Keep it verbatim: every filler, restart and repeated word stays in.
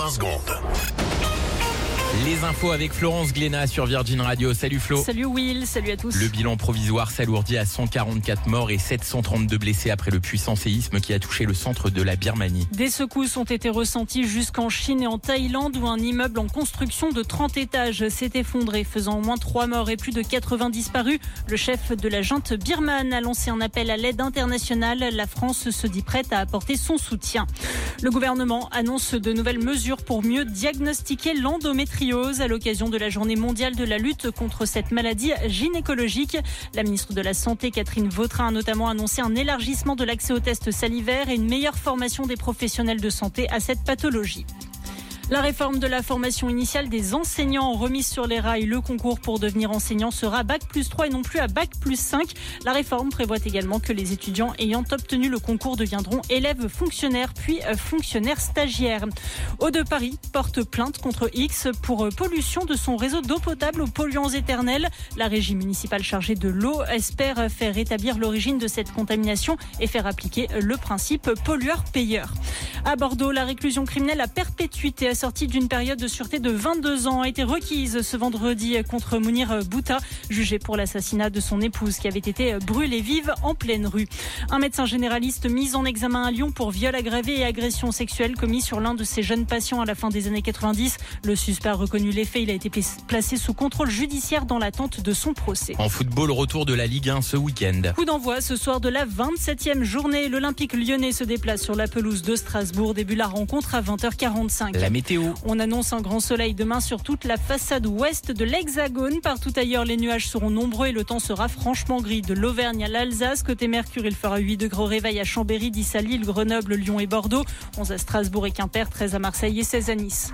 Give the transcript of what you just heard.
vingt secondes. Les infos avec Florence Glénat sur Virgin Radio. Salut Flo. Salut Will, salut à tous. Le bilan provisoire s'alourdit à cent quarante-quatre morts et sept cent trente-deux blessés après le puissant séisme qui a touché le centre de la Birmanie. Des secousses ont été ressenties jusqu'en Chine et en Thaïlande où un immeuble en construction de trente étages s'est effondré, faisant au moins trois morts et plus de quatre-vingts disparus. Le chef de la junte birmane a lancé un appel à l'aide internationale. La France se dit prête à apporter son soutien. Le gouvernement annonce de nouvelles mesures pour mieux diagnostiquer l'endométriose à l'occasion de la journée mondiale de la lutte contre cette maladie gynécologique. La ministre de la Santé, Catherine Vautrin, a notamment annoncé un élargissement de l'accès aux tests salivaires et une meilleure formation des professionnels de santé à cette pathologie. La réforme de la formation initiale des enseignants remise sur les rails. Le concours pour devenir enseignant sera bac plus trois et non plus à bac plus cinq. La réforme prévoit également que les étudiants ayant obtenu le concours deviendront élèves fonctionnaires puis fonctionnaires stagiaires. Eau de Paris porte plainte contre X pour pollution de son réseau d'eau potable aux polluants éternels. La régie municipale chargée de l'eau espère faire rétablir l'origine de cette contamination et faire appliquer le principe pollueur-payeur. À Bordeaux, la réclusion criminelle à perpétuité assortie d'une période de sûreté de vingt-deux ans a été requise ce vendredi contre Mounir Bouta, jugé pour l'assassinat de son épouse qui avait été brûlée vive en pleine rue. Un médecin généraliste mis en examen à Lyon pour viol aggravé et agression sexuelle commis sur l'un de ses jeunes patients à la fin des années quatre-vingt-dix. Le suspect a reconnu les faits. Il a été placé sous contrôle judiciaire dans l'attente de son procès. En football, retour de la Ligue un ce week-end. Coup d'envoi ce soir de la vingt-septième journée. L'Olympique lyonnais se déplace sur la pelouse de Strasbourg. Début la rencontre à vingt heures quarante-cinq. La météo. On annonce un grand soleil demain sur toute la façade ouest de l'Hexagone. Partout ailleurs, les nuages seront nombreux et le temps sera franchement gris. De l'Auvergne à l'Alsace, côté Mercure, il fera huit degrés au réveil à Chambéry, dix à Lille, Grenoble, Lyon et Bordeaux, onze à Strasbourg et Quimper, treize à Marseille et seize à Nice.